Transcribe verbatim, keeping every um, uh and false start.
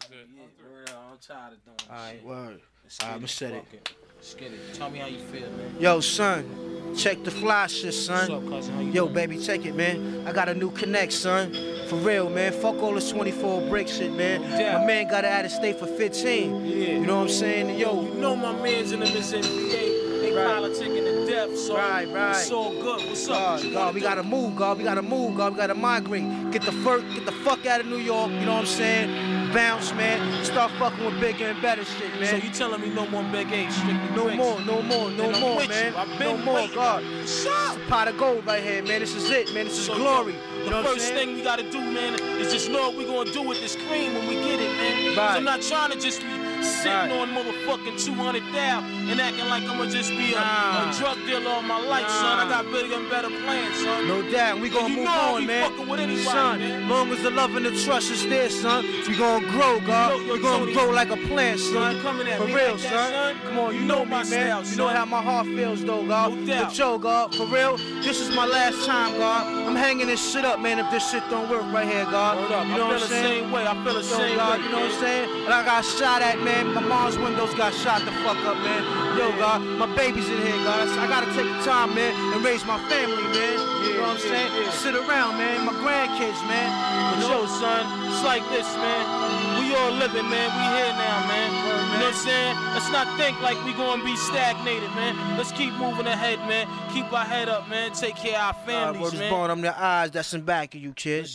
good. Yeah, word out. I'm tired of doing this. All right. shit. Word. Let's All right, get I'ma it. set it. Fuck it. Let's get it. Tell me how you feel, man. Yo, son, check the fly shit, son. What's up, cousin? How you Yo, doing? baby, check it, man. I got a new connect, son. For real, man. Fuck all this twenty-four brick shit, man. Yeah. My man got out of state for fifteen. Yeah. You know what I'm saying? Yo, You know my mans in the Miss N B A. They Right. politicking to death, so Right, right. it's all good. What's up? God, What you God, wanna we do? gotta move, God. We gotta move, God. We gotta migrate. Get the fuck, get the fuck out of New York. You know what I'm saying? Bounce, man. Start fucking with bigger and better shit, So man. you telling me no more Big A, strictly No bricks? more, no more, no And I'm more, with man. you. I've No been more, waiting. God. Shut It's a pot of gold right here, man. This is it, man. This is So, glory. yo, You the know what I'm first saying? thing we gotta do, man, is just know what we gonna do with this cream when we get it, man. 'Cause Right. I'm not trying to just be sitting Right. on motherfucking two hundred thousand and acting like I'ma just be a, Nah. a drug dealer all my life, son. I Nah. got bigger and better plans, son. No doubt, we gonna you move know I'll on, be man. fucking with anybody, son, man. long as the love and the trust is there, son, we gonna grow, God. Yo, yo, we gonna Tony, grow like a plant, son. you coming at For me real, like that, son. son? Come on, you, You know, know me, my man. style, you know son. how my heart feels, though, God. No doubt. But yo, God, for real, this is my last time, God. I'm hanging this shit up, man. If this shit don't work right here, God. Word up. You I know feel what the I'm saying? same way. I feel the Yo, same God, way. you know what I'm kid. saying? And I got shot at, man. My mom's windows got shot the fuck up, man. Yo, God, my baby's in here, God. I gotta take the time, man, and raise my family, man. You know what I'm yeah, saying? yeah. Sit around, man. My grandkids, man. But You know? yo, son, it's like this, man. We all living, man. We here now, man. You know what I'm saying? Let's not think like we gonna be stagnated, man. Let's keep moving ahead, man. Keep our head up, man. Take care of our Uh, families, word is man. born, I'm the eyes that's in back of you, kid.